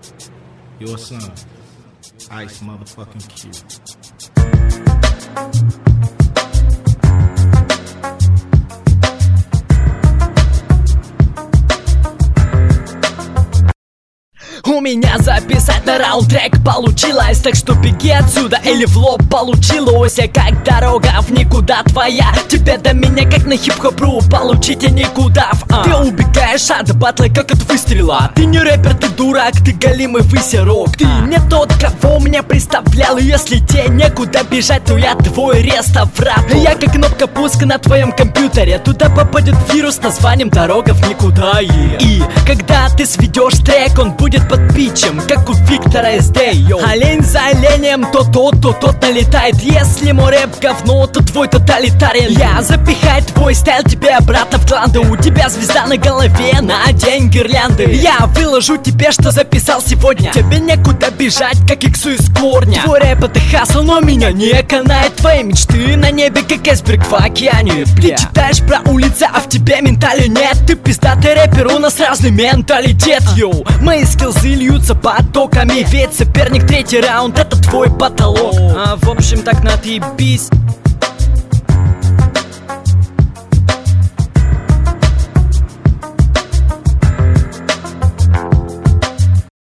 Your son, Ice motherfucking Cube. У меня записать на раунд-трек получилось, так что беги отсюда или в лоб получилось. А как дорога в никуда твоя, тебе до меня как на хип-хопру получите никуда. Ты убегаешь от батла как от выстрела. Ты не рэпер, ты дурак, ты голимый высерок. Ты не тот, кого меня представлял. Если тебе некуда бежать, то я твой реставратор. Я как кнопка пуска на твоем компьютере. Туда попадет вирус с названием «Дорога в никуда». И когда ты сведешь трек, он будет под питчем, как у Виктора СД. Олень за оленем, то тот налетает. Если мой рэп говно, то твой тоталитарен. Я запихаю твой стайл тебе обратно в клан. Да у тебя звезда на голове, надень гирлянды. Я выложу тебе, что записал сегодня. Тебе некуда бежать, как иксу из корня. Твой рэп это хасл, но меня не канает. Твои мечты на небе, как айсберг в океане. Ты читаешь про улицы, а в тебе ментали нет. Ты пиздатый рэпер, у нас разный менталитет. Йоу, мои скиллзы льются потоками, ведь соперник третий раунд это твой потолок. В общем так, отъебись.